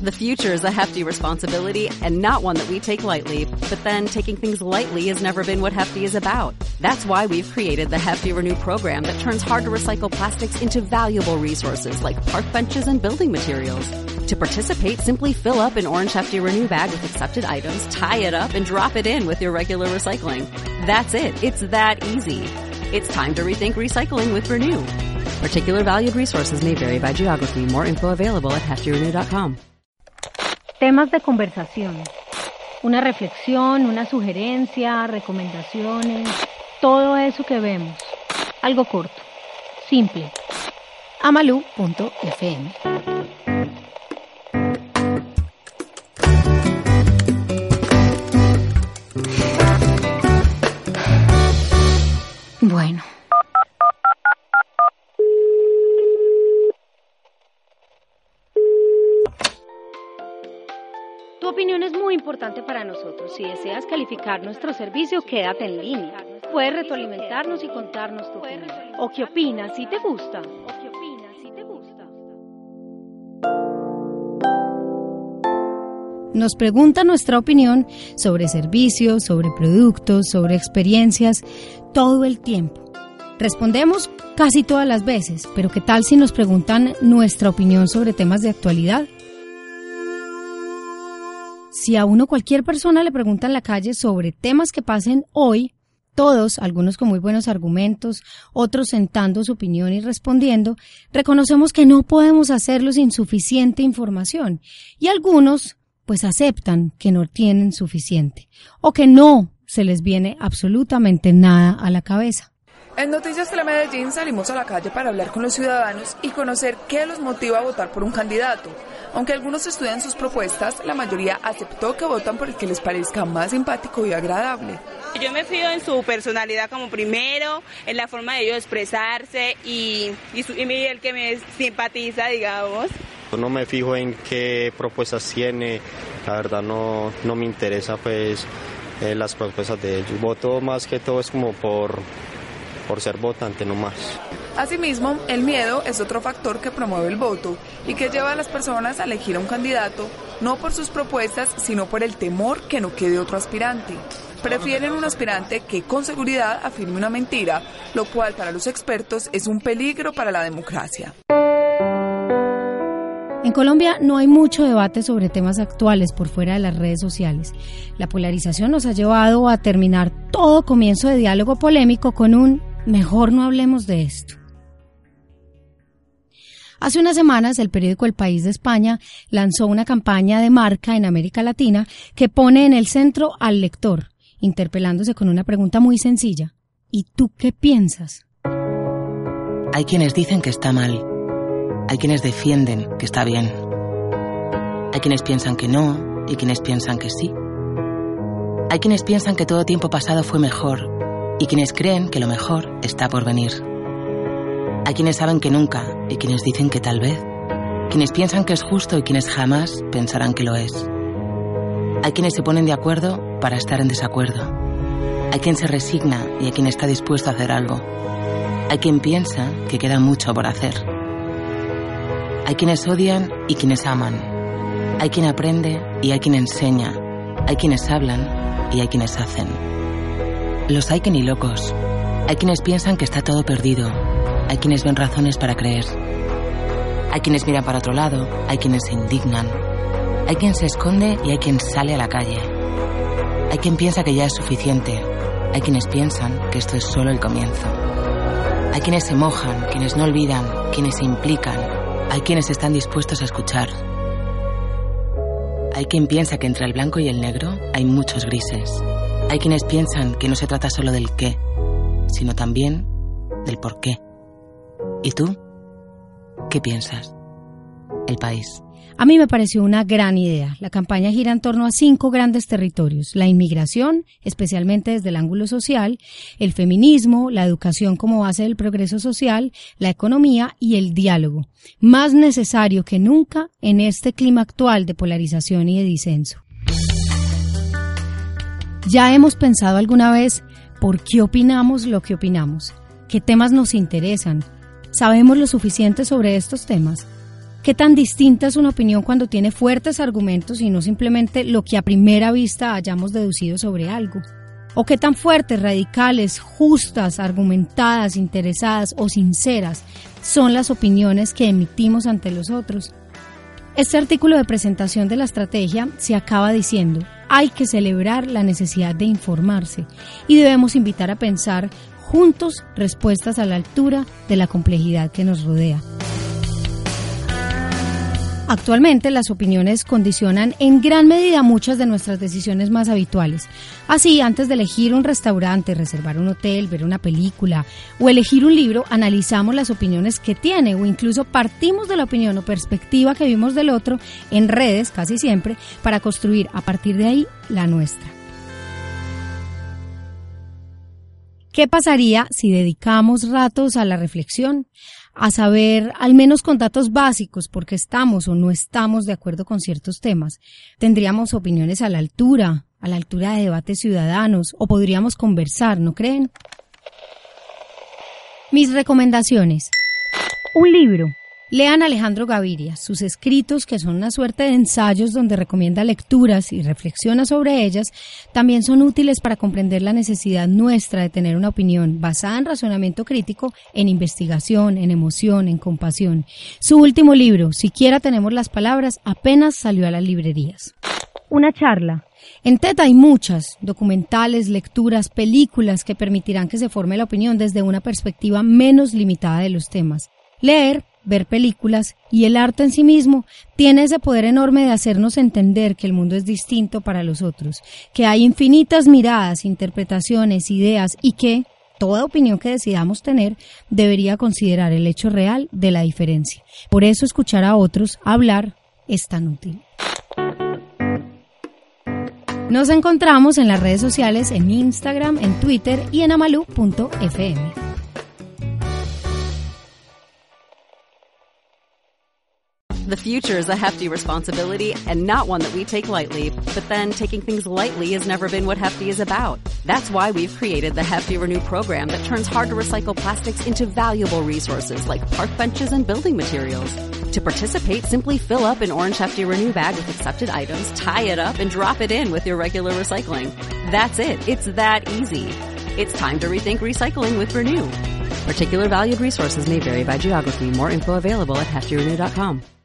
The future is a hefty responsibility and not one that we take lightly. But then taking things lightly has never been what Hefty is about. That's why we've created the Hefty Renew program that turns hard to recycle plastics into valuable resources like park benches and building materials. To participate, simply fill up an orange Hefty Renew bag with accepted items, tie it up, and drop it in with your regular recycling. That's it. It's that easy. It's time to rethink recycling with Renew. Particular valued resources may vary by geography. More info available at heftyrenew.com. Temas de conversación. Una reflexión, una sugerencia, recomendaciones, todo eso que vemos. Algo corto, simple. Amalu.fm. Bueno. Tu opinión es muy importante para nosotros. Si deseas calificar nuestro servicio, quédate en línea. Puedes retroalimentarnos y contarnos tu opinión. ¿O qué opinas? ¿Si te gusta? Nos pregunta nuestra opinión sobre servicios, sobre productos, sobre experiencias, todo el tiempo. Respondemos casi todas las veces, pero ¿qué tal si nos preguntan nuestra opinión sobre temas de actualidad? Si a uno cualquier persona le pregunta en la calle sobre temas que pasen hoy, todos, algunos con muy buenos argumentos, otros sentando su opinión y respondiendo, reconocemos que no podemos hacerlo sin suficiente información y algunos pues aceptan que no tienen suficiente o que no se les viene absolutamente nada a la cabeza. En Noticias Telemedellín salimos a la calle para hablar con los ciudadanos y conocer qué los motiva a votar por un candidato. Aunque algunos estudian sus propuestas, la mayoría aceptó que votan por el que les parezca más simpático y agradable. Yo me fío en su personalidad como primero, en la forma de ellos expresarse y el que me simpatiza, digamos. No me fijo en qué propuestas tiene, la verdad no me interesa pues las propuestas de ellos. Voto más que todo es como por ser votante nomás. Asimismo, el miedo es otro factor que promueve el voto y que lleva a las personas a elegir a un candidato no por sus propuestas, sino por el temor que no quede otro aspirante. Prefieren un aspirante que con seguridad afirme una mentira, lo cual para los expertos es un peligro para la democracia. En Colombia no hay mucho debate sobre temas actuales por fuera de las redes sociales. La polarización nos ha llevado a terminar todo comienzo de diálogo polémico con un mejor no hablemos de esto. Hace unas semanas el periódico El País de España lanzó una campaña de marca en América Latina que pone en el centro al lector, interpelándose con una pregunta muy sencilla. ¿Y tú qué piensas? Hay quienes dicen que está mal. Hay quienes defienden que está bien. Hay quienes piensan que no y quienes piensan que sí. Hay quienes piensan que todo tiempo pasado fue mejor y quienes creen que lo mejor está por venir. Hay quienes saben que nunca y quienes dicen que tal vez. Quienes piensan que es justo y quienes jamás pensarán que lo es. Hay quienes se ponen de acuerdo para estar en desacuerdo. Hay quien se resigna y hay quien está dispuesto a hacer algo. Hay quien piensa que queda mucho por hacer. Hay quienes odian y quienes aman. Hay quien aprende y hay quien enseña. Hay quienes hablan y hay quienes hacen. Los hay que ni locos. Hay quienes piensan que está todo perdido. Hay quienes ven razones para creer. Hay quienes miran para otro lado. Hay quienes se indignan. Hay quien se esconde y hay quien sale a la calle. Hay quien piensa que ya es suficiente. Hay quienes piensan que esto es solo el comienzo. Hay quienes se mojan, quienes no olvidan, quienes se implican. Hay quienes están dispuestos a escuchar. Hay quien piensa que entre el blanco y el negro hay muchos grises. Hay quienes piensan que no se trata solo del qué, sino también del por qué. ¿Y tú? ¿Qué piensas? El país. A mí me pareció una gran idea. La campaña gira en torno a 5 grandes territorios: la inmigración, especialmente desde el ángulo social, el feminismo, la educación como base del progreso social, la economía y el diálogo, más necesario que nunca en este clima actual de polarización y de disenso. ¿Ya hemos pensado alguna vez por qué opinamos lo que opinamos? ¿Qué temas nos interesan? ¿Sabemos lo suficiente sobre estos temas? ¿Qué tan distinta es una opinión cuando tiene fuertes argumentos y no simplemente lo que a primera vista hayamos deducido sobre algo? ¿O qué tan fuertes, radicales, justas, argumentadas, interesadas o sinceras son las opiniones que emitimos ante los otros? Este artículo de presentación de la estrategia se acaba diciendo: hay que celebrar la necesidad de informarse y debemos invitar a pensar juntos respuestas a la altura de la complejidad que nos rodea. Actualmente las opiniones condicionan en gran medida muchas de nuestras decisiones más habituales. Así, antes de elegir un restaurante, reservar un hotel, ver una película o elegir un libro, analizamos las opiniones que tiene o incluso partimos de la opinión o perspectiva que vimos del otro en redes, casi siempre, para construir a partir de ahí la nuestra. ¿Qué pasaría si dedicamos ratos a la reflexión? A saber, al menos con datos básicos, por qué estamos o no estamos de acuerdo con ciertos temas. Tendríamos opiniones a la altura de debates ciudadanos, o podríamos conversar, ¿no creen? Mis recomendaciones. Un libro. Lean a Alejandro Gaviria. Sus escritos, que son una suerte de ensayos donde recomienda lecturas y reflexiona sobre ellas, también son útiles para comprender la necesidad nuestra de tener una opinión basada en razonamiento crítico, en investigación, en emoción, en compasión. Su último libro, Siquiera tenemos las palabras, apenas salió a las librerías. Una charla. En TED hay muchas, documentales, lecturas, películas que permitirán que se forme la opinión desde una perspectiva menos limitada de los temas. Leer, ver películas y el arte en sí mismo tiene ese poder enorme de hacernos entender que el mundo es distinto para los otros, que hay infinitas miradas, interpretaciones, ideas y que toda opinión que decidamos tener debería considerar el hecho real de la diferencia. Por eso escuchar a otros hablar es tan útil. Nos encontramos en las redes sociales, en Instagram, en Twitter y en amalu.fm. The future is a hefty responsibility and not one that we take lightly, but then taking things lightly has never been what Hefty is about. That's why we've created the Hefty Renew program that turns hard to recycle plastics into valuable resources like park benches and building materials. To participate, simply fill up an orange Hefty Renew bag with accepted items, tie it up, and drop it in with your regular recycling. That's it. It's that easy. It's time to rethink recycling with Renew. Particular valued resources may vary by geography. More info available at heftyrenew.com.